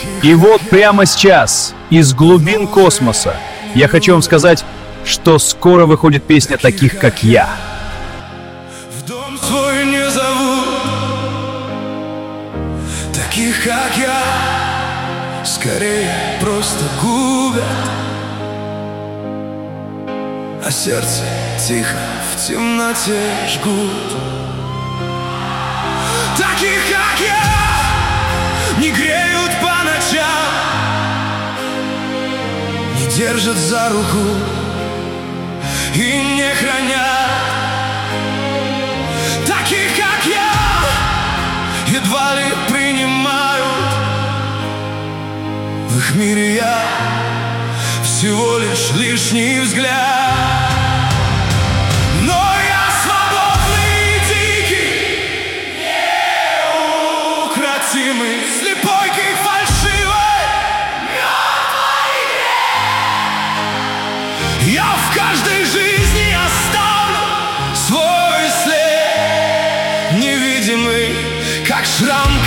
И вот прямо сейчас, из глубин космоса, я хочу вам сказать, что скоро выходит песня таких, как я. В дом свой не зовут таких, как я, скорее просто губят, а сердце тихо в темноте жгут. Таких, как я, не греют по ночам, не держат за руку и не хранят. Таких, как я, едва ли принимают. В их мире я всего лишь лишний взгляд. Но я свободный, дикий, неукротимый, слепой и фальшивой, мертвой игре. Я в каждой жизни оставлю свой след, невидимый, как шрам.